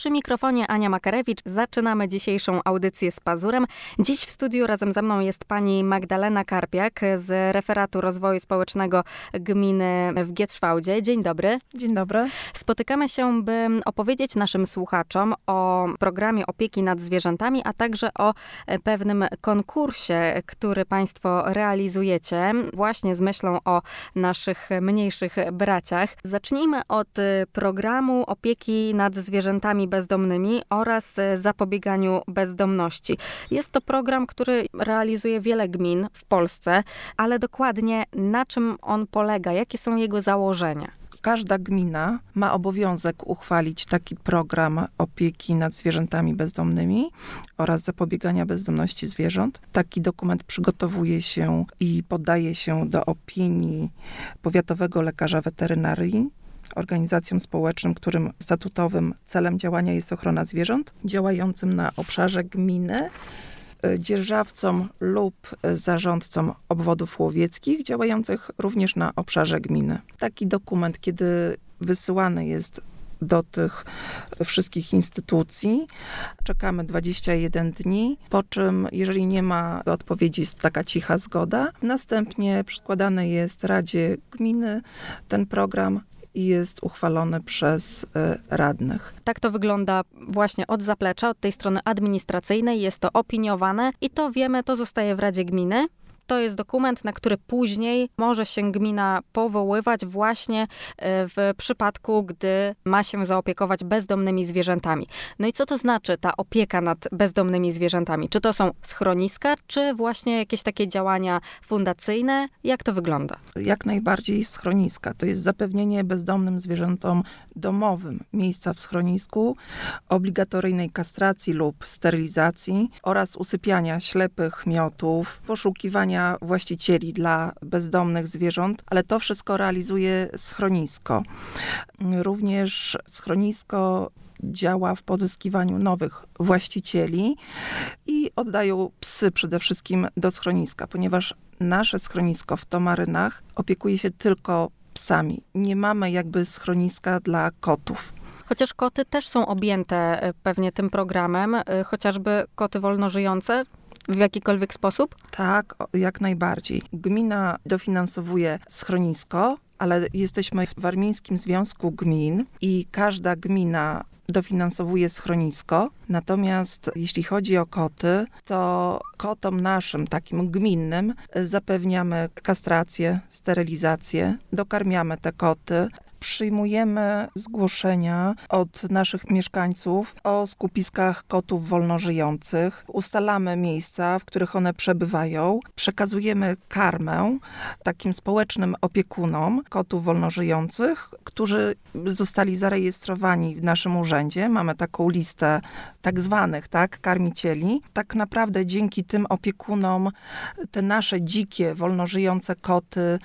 Przy mikrofonie Ania Makarewicz. Zaczynamy dzisiejszą audycję z Pazurem. Dziś w studiu razem ze mną jest pani Magdalena Karpiak z Referatu Rozwoju Społecznego Gminy w Gietrzwałdzie. Dzień dobry. Dzień dobry. Spotykamy się, by opowiedzieć naszym słuchaczom o programie opieki nad zwierzętami, a także o pewnym konkursie, który państwo realizujecie właśnie z myślą o naszych mniejszych braciach. Zacznijmy od programu opieki nad zwierzętami bezdomnymi oraz zapobieganiu bezdomności. Jest to program, który realizuje wiele gmin w Polsce, ale dokładnie na czym on polega? Jakie są jego założenia? Każda gmina ma obowiązek uchwalić taki program opieki nad zwierzętami bezdomnymi oraz zapobiegania bezdomności zwierząt. Taki dokument przygotowuje się i podaje się do opinii powiatowego lekarza weterynarii, organizacjom społecznym, którym statutowym celem działania jest ochrona zwierząt, działającym na obszarze gminy, dzierżawcom lub zarządcom obwodów łowieckich, działających również na obszarze gminy. Taki dokument, kiedy wysyłany jest do tych wszystkich instytucji, czekamy 21 dni, po czym, jeżeli nie ma odpowiedzi, jest taka cicha zgoda. Następnie przedkładany jest Radzie Gminy ten program i jest uchwalony przez radnych. Tak to wygląda właśnie od zaplecza, od tej strony administracyjnej. Jest to opiniowane i to wiemy, to zostaje w Radzie Gminy. To jest dokument, na który później może się gmina powoływać właśnie w przypadku, gdy ma się zaopiekować bezdomnymi zwierzętami. No i co to znaczy ta opieka nad bezdomnymi zwierzętami? Czy to są schroniska, czy właśnie jakieś takie działania fundacyjne? Jak to wygląda? Jak najbardziej schroniska. To jest zapewnienie bezdomnym zwierzętom domowym miejsca w schronisku, obligatoryjnej kastracji lub sterylizacji oraz usypiania ślepych miotów, poszukiwania właścicieli dla bezdomnych zwierząt, ale to wszystko realizuje schronisko. Również schronisko działa w pozyskiwaniu nowych właścicieli i oddają psy przede wszystkim do schroniska, ponieważ nasze schronisko w Tomarynach opiekuje się tylko psami. Nie mamy jakby schroniska dla kotów. Chociaż koty też są objęte pewnie tym programem, chociażby koty wolnożyjące. W jakikolwiek sposób? Tak, jak najbardziej. Gmina dofinansowuje schronisko, ale jesteśmy w Warmińskim Związku Gmin i każda gmina dofinansowuje schronisko. Natomiast jeśli chodzi o koty, to kotom naszym, takim gminnym, zapewniamy kastrację, sterylizację, dokarmiamy te koty. Przyjmujemy zgłoszenia od naszych mieszkańców o skupiskach kotów wolnożyjących. Ustalamy miejsca, w których one przebywają. Przekazujemy karmę takim społecznym opiekunom kotów wolnożyjących, którzy zostali zarejestrowani w naszym urzędzie. Mamy taką listę tak zwanych, karmicieli. Tak naprawdę dzięki tym opiekunom te nasze dzikie, wolnożyjące koty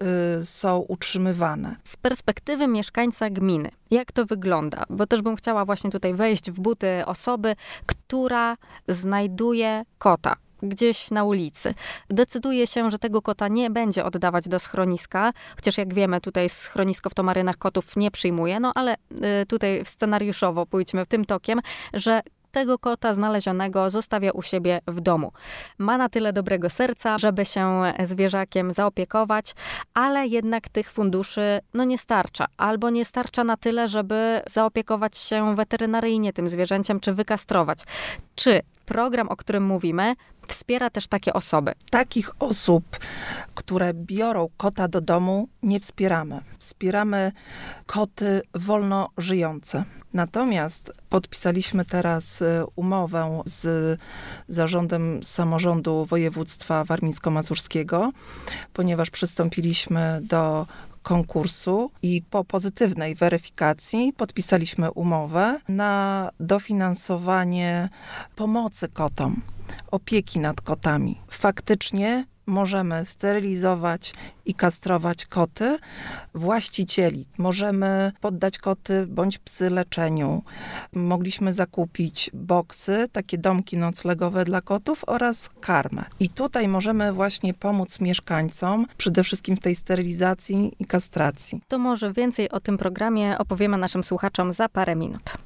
są utrzymywane. Z perspektywy mieszkańca gminy, jak to wygląda? Bo też bym chciała właśnie tutaj wejść w buty osoby, która znajduje kota gdzieś na ulicy. Decyduje się, że tego kota nie będzie oddawać do schroniska, chociaż jak wiemy, tutaj schronisko w Tomarynach kotów nie przyjmuje, no ale tutaj scenariuszowo pójdźmy tym tokiem, że tego kota znalezionego zostawia u siebie w domu. Ma na tyle dobrego serca, żeby się zwierzakiem zaopiekować, ale jednak tych funduszy nie starcza. Albo nie starcza na tyle, żeby zaopiekować się weterynaryjnie tym zwierzęciem, czy wykastrować. Czy program, o którym mówimy, wspiera też takie osoby? Takich osób, które biorą kota do domu, nie wspieramy. Wspieramy koty wolno żyjące. Natomiast podpisaliśmy teraz umowę z Zarządem Samorządu Województwa Warmińsko-Mazurskiego, ponieważ przystąpiliśmy do konkursu i po pozytywnej weryfikacji podpisaliśmy umowę na dofinansowanie pomocy kotom, opieki nad kotami. Faktycznie możemy sterylizować i kastrować koty właścicieli. Możemy poddać koty bądź psy leczeniu. Mogliśmy zakupić boksy, takie domki noclegowe dla kotów oraz karmę. I tutaj możemy właśnie pomóc mieszkańcom, przede wszystkim w tej sterylizacji i kastracji. To może więcej o tym programie opowiemy naszym słuchaczom za parę minut.